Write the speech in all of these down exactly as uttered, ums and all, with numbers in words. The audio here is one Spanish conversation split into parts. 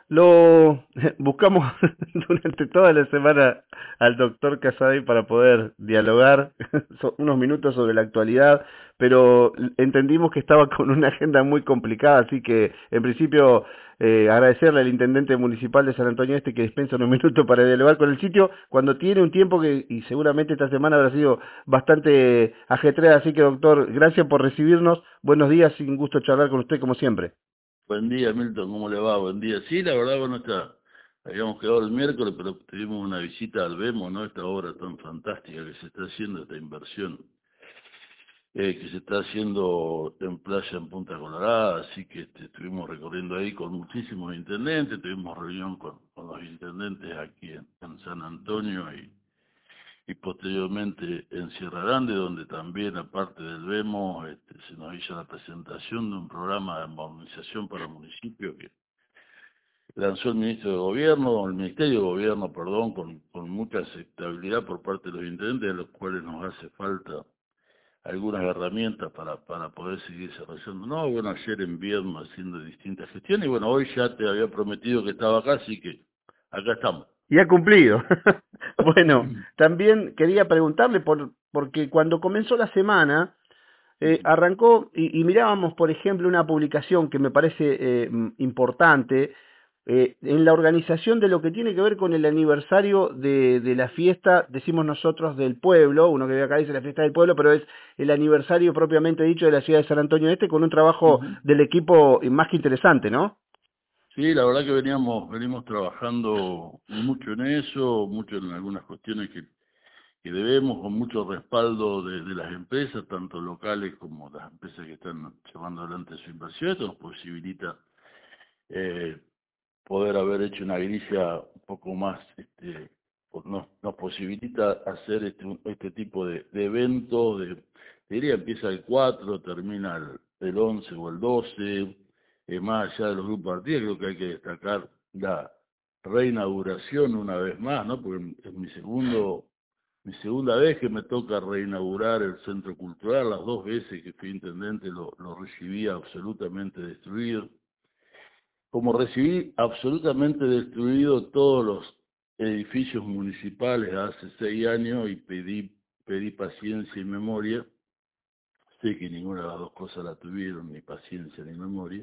Lo buscamos durante toda la semana al doctor Casaday para poder dialogar so- unos minutos sobre la actualidad, pero entendimos que estaba con una agenda muy complicada, así que en principio eh, agradecerle al intendente municipal de San Antonio Este que dispensa unos minutos para dialogar con el sitio cuando tiene un tiempo que, y seguramente esta semana habrá sido bastante ajetreada, así que doctor, gracias por recibirnos, buenos días y un gusto charlar con usted como siempre. Buen día, Milton, ¿cómo le va? Buen día. Sí, la verdad, bueno, está, habíamos quedado el miércoles, pero tuvimos una visita al Vemo, ¿no? Esta obra tan fantástica que se está haciendo, esta inversión eh, que se está haciendo en playa en Punta Colorada, así que este, estuvimos recorriendo ahí con muchísimos intendentes, tuvimos reunión con, con los intendentes aquí en, en San Antonio y, y posteriormente en Sierra Grande, donde también, aparte del Vemo, este, se nos hizo la presentación de un programa de modernización para municipios que lanzó el ministro de Gobierno, el Ministerio de Gobierno, perdón, con, con mucha aceptabilidad por parte de los intendentes, a los cuales nos hace falta algunas herramientas para, para poder seguir desarrollando. No, bueno, ayer en Viedma haciendo distintas gestiones, y bueno, hoy ya te había prometido que estaba acá, así que acá estamos. Y ha cumplido. Bueno, también quería preguntarle por, porque cuando comenzó la semana, eh, arrancó y, y mirábamos, por ejemplo, una publicación que me parece eh, importante eh, en la organización de lo que tiene que ver con el aniversario de, de la fiesta, decimos nosotros, del pueblo, uno que ve acá dice la fiesta del pueblo, pero es el aniversario propiamente dicho de la ciudad de San Antonio Este, con un trabajo Ujú. del equipo más que interesante, ¿no? Sí, la verdad que veníamos, venimos trabajando mucho en eso, mucho en algunas cuestiones que que debemos con mucho respaldo de, de las empresas, tanto locales como las empresas que están llevando adelante su inversión. Esto nos posibilita eh, poder haber hecho una grilla un poco más, este, nos, nos posibilita hacer este, un- este tipo de, de eventos, de, te diría empieza el cuatro, termina el, el once o el doce, eh, más allá de los grupos partidos, creo que hay que destacar la reinauguración una vez más, ¿no? Porque es mi segundo mi segunda vez que me toca reinaugurar el centro cultural, las dos veces que fui intendente lo, lo recibí absolutamente destruido. Como recibí absolutamente destruido todos los edificios municipales hace seis años y pedí, pedí paciencia y memoria, sé que ninguna de las dos cosas la tuvieron, ni paciencia ni memoria.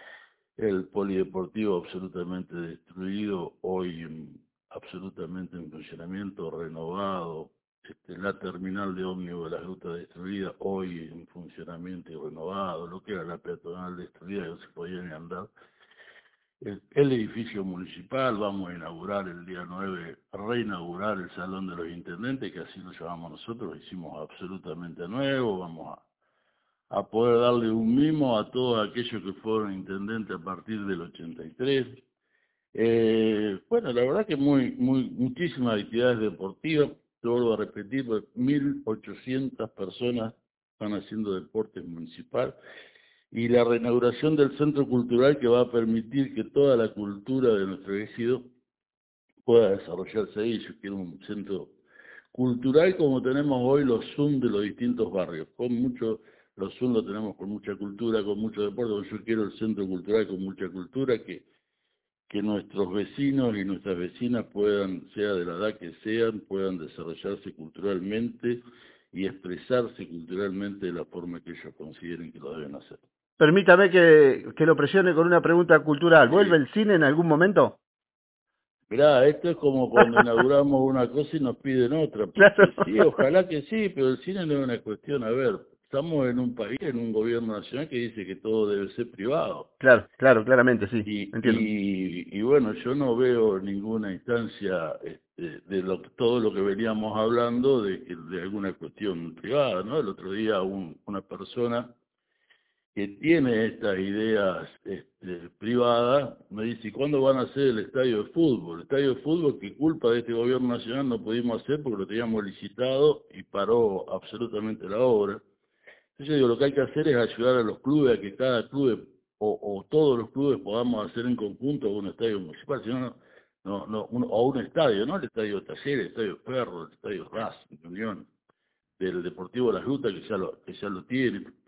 El polideportivo absolutamente destruido, hoy en- absolutamente en funcionamiento, renovado. Este, la terminal de ómnibus de la ruta destruida, hoy en funcionamiento y renovado. Lo que era la peatonal destruida, que no se podía ni andar. El, el edificio municipal, vamos a inaugurar el día nueve, reinaugurar el Salón de los Intendentes, que así lo llamamos nosotros, lo hicimos absolutamente nuevo. Vamos a a poder darle un mimo a todos aquellos que fueron intendentes a partir del ochenta y tres. Eh, bueno, la verdad que muy, muy, muchísimas actividades deportivas, te vuelvo a repetir, pues, mil ochocientas personas están haciendo deporte municipal, y la reinauguración del centro cultural que va a permitir que toda la cultura de nuestro ejido pueda desarrollarse ahí. Yo quiero un centro cultural como tenemos hoy los Zoom de los distintos barrios, con mucho, los Zoom lo tenemos con mucha cultura, con mucho deporte. Yo quiero el centro cultural con mucha cultura, que, que nuestros vecinos y nuestras vecinas puedan, sea de la edad que sean, puedan desarrollarse culturalmente y expresarse culturalmente de la forma que ellos consideren que lo deben hacer. Permítame que, que lo presione con una pregunta cultural. ¿Vuelve Sí. el cine en algún momento? Mirá, esto es como cuando inauguramos una cosa y nos piden otra, Claro, porque sí, ojalá que sí, pero el cine no es una cuestión. A ver, estamos en un país, en un gobierno nacional que dice que todo debe ser privado. claro, claro, claramente, sí, Y, entiendo. y, y bueno, yo no veo ninguna instancia este, de lo, todo lo que veníamos hablando de, de alguna cuestión privada, ¿no? El otro día un, una persona que tiene estas ideas este, privadas, me dice, ¿y cuándo van a hacer el estadio de fútbol? El estadio de fútbol que culpa de este gobierno nacional no pudimos hacer porque lo teníamos licitado y paró absolutamente la obra. Entonces yo digo, lo que hay que hacer es ayudar a los clubes a que cada club o, o todos los clubes podamos hacer en conjunto un estadio municipal, si no, no, no, no, un- o un estadio, ¿no? El estadio de Talleres, el estadio Ferro, el estadio Racing, Unión, del Deportivo La Ruta, que ya lo, que ya lo tiene.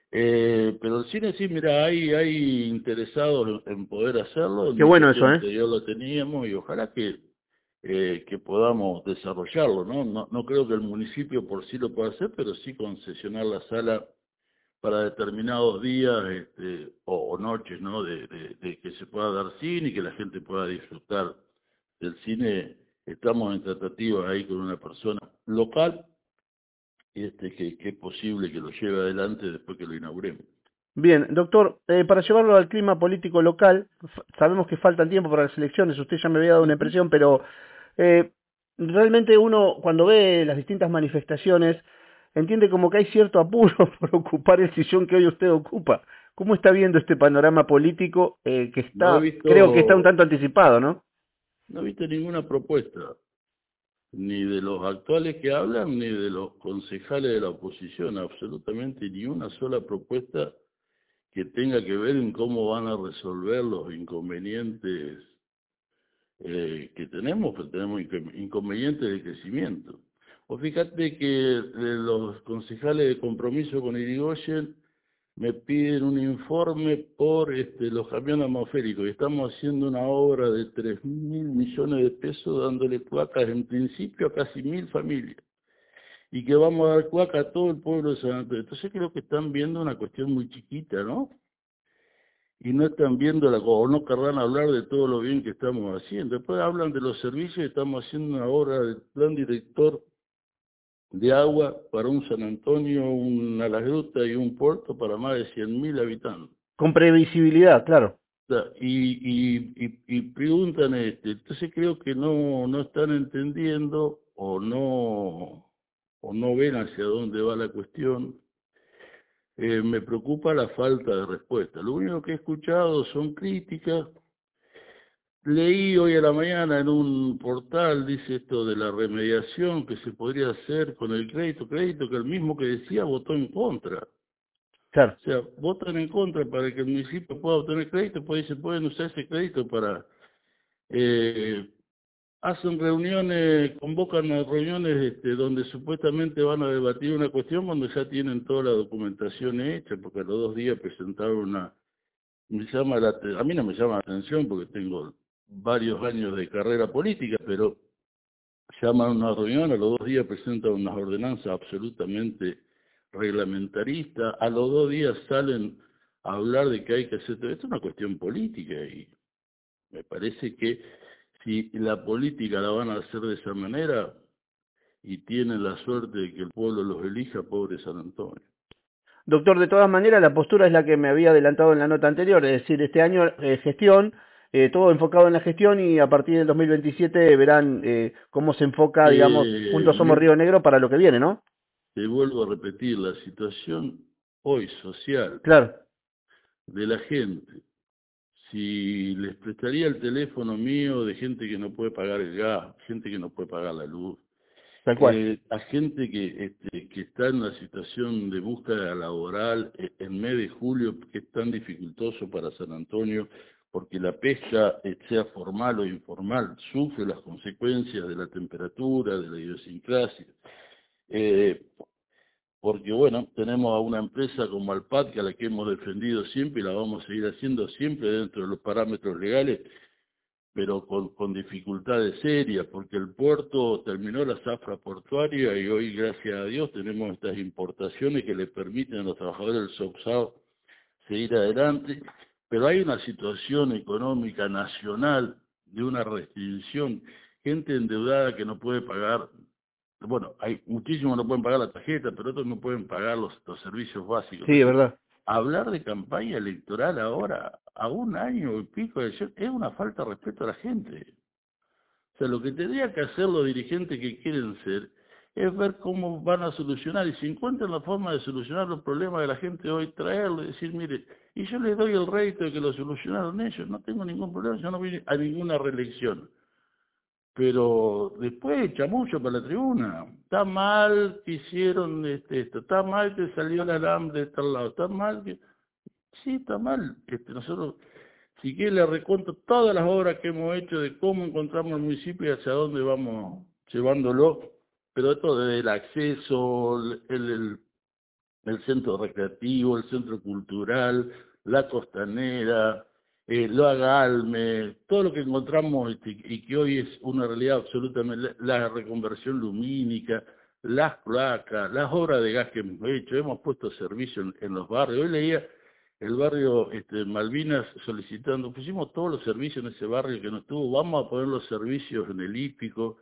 Eh, pero el cine sí, mira, hay, hay interesados en, en poder hacerlo, en Qué mi bueno eso, gestión ¿eh? anterior lo teníamos y ojalá que, eh, que podamos desarrollarlo, ¿no? ¿no? No creo que el municipio por sí lo pueda hacer, pero sí concesionar la sala para determinados días este, o, o noches, ¿no? De, de, de que se pueda dar cine y que la gente pueda disfrutar del cine. Estamos en tratativa ahí con una persona local este, que, que es posible que lo lleve adelante después que lo inauguremos. Bien, doctor, eh, para llevarlo al clima político local, f- sabemos que falta tiempo para las elecciones, usted ya me había dado una Ujú. impresión, pero eh, realmente uno cuando ve las distintas manifestaciones entiende como que hay cierto apuro por ocupar el sillón que hoy usted ocupa. ¿Cómo está viendo este panorama político eh, que No he está, creo que está un visto, tanto anticipado, ¿no? no he visto ninguna propuesta, ni de los actuales que hablan, ni de los concejales de la oposición, absolutamente ni una sola propuesta que tenga que ver en cómo van a resolver los inconvenientes eh, que tenemos, pues tenemos inco- inconvenientes de crecimiento. O fíjate que de los concejales de compromiso con Irigoyen me piden un informe por este, los camiones atmosféricos y estamos haciendo una obra de tres mil millones de pesos dándole cuacas en principio a casi mil familias y que vamos a dar cuaca a todo el pueblo de San Antonio. Entonces creo que están viendo una cuestión muy chiquita, ¿no? Y no están viendo la, o no querrán hablar de todo lo bien que estamos haciendo. Después hablan de los servicios y estamos haciendo una obra del plan director de agua para un San Antonio, una Las Grutas y un puerto para más de cien mil habitantes. Con previsibilidad, claro. O sea, Y, y, y, y preguntan, este, entonces creo que no, no están entendiendo o no, o no ven hacia dónde va la cuestión. Eh, me preocupa la falta de respuesta. Lo único que he escuchado son críticas. Leí hoy a la mañana en un portal, dice esto de la remediación que se podría hacer con el crédito, crédito que el mismo que decía votó en contra. Claro. O sea, votan en contra para que el municipio pueda obtener crédito, pues se pueden usar ese crédito para... Eh, hacen reuniones, convocan a reuniones este, donde supuestamente van a debatir una cuestión cuando ya tienen toda la documentación hecha, porque a los dos días presentaron una... Me llama la, a mí no me llama la atención porque tengo varios años de carrera política, pero llaman a una reunión, a los dos días presentan unas ordenanzas absolutamente reglamentaristas, a los dos días salen a hablar de que hay que hacer... Esto es una cuestión política y me parece que si la política la van a hacer de esa manera y tienen la suerte de que el pueblo los elija, pobre San Antonio. Doctor, de todas maneras, la postura es la que me había adelantado en la nota anterior, es decir, este año eh, gestión, eh, todo enfocado en la gestión y a partir del dos mil veintisiete verán eh, cómo se enfoca, digamos, Eh, Juntos Somos me, Río Negro para lo que viene, ¿no? te vuelvo a repetir, la situación hoy social Claro, de la gente, si les prestaría el teléfono mío de gente que no puede pagar el gas, gente que no puede pagar la luz, tal cual. eh, a gente que, este, que está en una situación de búsqueda laboral eh, en mes de julio, que es tan dificultoso para San Antonio, porque la pesca, eh, sea formal o informal, sufre las consecuencias de la temperatura, de la idiosincrasia. Eh, porque bueno, tenemos a una empresa como Alpat, que a la que hemos defendido siempre y la vamos a seguir haciendo siempre dentro de los parámetros legales, pero con, con dificultades serias, porque el puerto terminó la zafra portuaria y hoy, gracias a Dios, tenemos estas importaciones que le permiten a los trabajadores del Soxao seguir adelante, pero hay una situación económica nacional de una restricción, gente endeudada que no puede pagar. Bueno, hay muchísimos no pueden pagar la tarjeta, pero otros no pueden pagar los, los servicios básicos. Sí, es Entonces, verdad. hablar de campaña electoral ahora, a un año y pico de elección, es una falta de respeto a la gente. O sea, lo que tendría que hacer los dirigentes que quieren ser es ver cómo van a solucionar, y si encuentran la forma de solucionar los problemas de la gente hoy, traerlo y decir, mire, y yo les doy el rédito de que lo solucionaron ellos, no tengo ningún problema, yo no vine a ninguna reelección. Pero después echa mucho para la tribuna. Está mal que hicieron este, esto, está mal que salió el alambre de tal lado, está mal que... Sí, está mal. Este, nosotros, si quiere, le recuento todas las obras que hemos hecho de cómo encontramos el municipio y hacia dónde vamos llevándolo, pero esto desde el acceso, el, el, el centro recreativo, el centro cultural, la costanera, eh, lo Agalme, todo lo que encontramos este, y que hoy es una realidad absolutamente, la, la reconversión lumínica, las cloacas, las obras de gas que hemos hecho, hemos puesto servicio en, en los barrios. Hoy leía el barrio este, Malvinas solicitando, pusimos todos los servicios en ese barrio que no estuvo, vamos a poner los servicios en el hípico.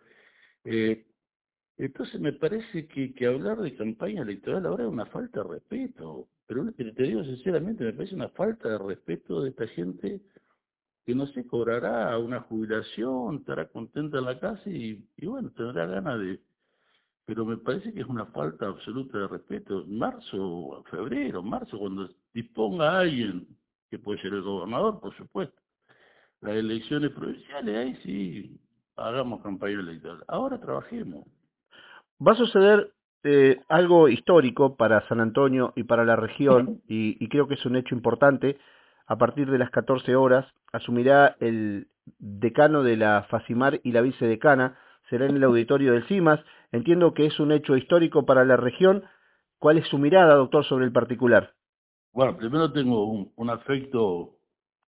Eh, entonces me parece que, que hablar de campaña electoral ahora es una falta de respeto, pero lo que te digo sinceramente, me parece una falta de respeto de esta gente que no se cobrará una jubilación, estará contenta en la casa y, y bueno, tendrá ganas de... Pero me parece que es una falta absoluta de respeto. En marzo, febrero, marzo, cuando disponga alguien, que puede ser el gobernador, por supuesto, las elecciones provinciales, ahí sí, hagamos campaña electoral. Ahora trabajemos. Va a suceder eh, algo histórico para San Antonio y para la región, y, y creo que es un hecho importante. A partir de las catorce horas asumirá el decano de la FACIMAR y la vicedecana, será en el auditorio del CIMAS. Entiendo que es un hecho histórico para la región. ¿Cuál es su mirada, doctor, sobre el particular? Bueno, primero tengo un, un afecto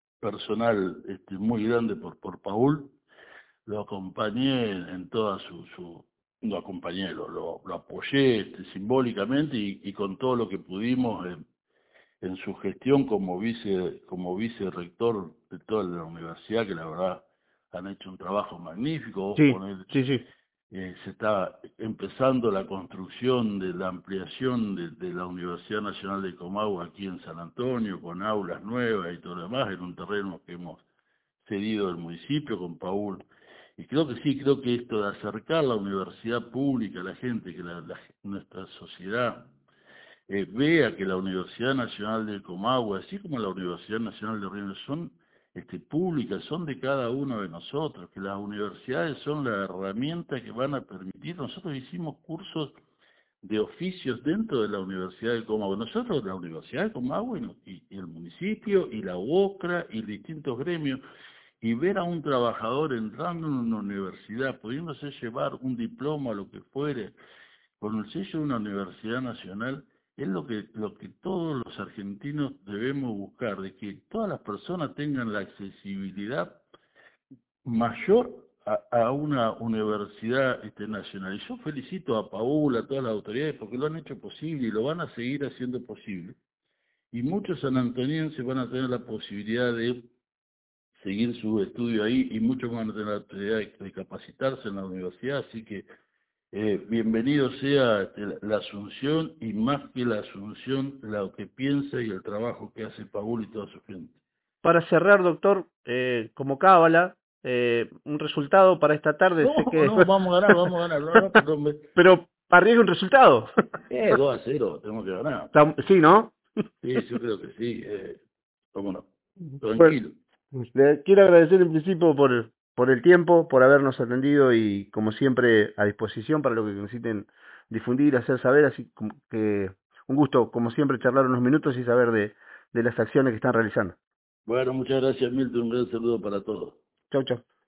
personal este, muy grande por, por Paul. Lo acompañé en, en toda su, su lo acompañé, lo, lo, lo apoyé este, simbólicamente y, y con todo lo que pudimos en, en su gestión como vice, como vicerrector de toda la universidad, que la verdad han hecho un trabajo magnífico. Vos Sí, ponés, sí, sí. eh, se está empezando la construcción de la ampliación de, de la Universidad Nacional de Comahue aquí en San Antonio, con aulas nuevas y todo lo demás, en un terreno que hemos cedido al municipio con Paul. Y creo que sí, creo que esto de acercar la universidad pública a la gente, que la, la- nuestra sociedad eh, vea que la Universidad Nacional del Comahue, así como la Universidad Nacional de Río Negro, son este, públicas, son de cada uno de nosotros, que las universidades son la herramienta que van a permitir. Nosotros hicimos cursos de oficios dentro de la Universidad de Comahue. Nosotros, la Universidad de Comahue y, y el municipio y la UOCRA y distintos gremios, y ver a un trabajador entrando en una universidad, pudiéndose llevar un diploma o lo que fuere, con el sello de una universidad nacional, es lo que, lo que todos los argentinos debemos buscar, de que todas las personas tengan la accesibilidad mayor a, a una universidad este, nacional. Y yo felicito a Paula, a todas las autoridades, porque lo han hecho posible y lo van a seguir haciendo posible. Y muchos sanantonienses van a tener la posibilidad de seguir su estudio ahí y muchos van a tener la posibilidad de, de capacitarse en la universidad, así que eh, bienvenido sea este, la, la asunción y más que la asunción, lo que piensa y el trabajo que hace Paul y toda su gente. Para cerrar, doctor, eh, como cábala, eh, un resultado para esta tarde, No, sé que... no, vamos a ganar, vamos a ganar, no, no, pero me, Pero arriesga un resultado. eh, dos a cero, tenemos que ganar. Tam- Sí, ¿no? Sí, yo creo que sí, eh, cómo no, Bueno, tranquilo. le quiero agradecer en principio por, por el tiempo, por habernos atendido y como siempre a disposición para lo que necesiten difundir, hacer saber, así como que un gusto como siempre charlar unos minutos y saber de, de las acciones que están realizando. Bueno, muchas gracias Milton, un gran saludo para todos. Chau, chau.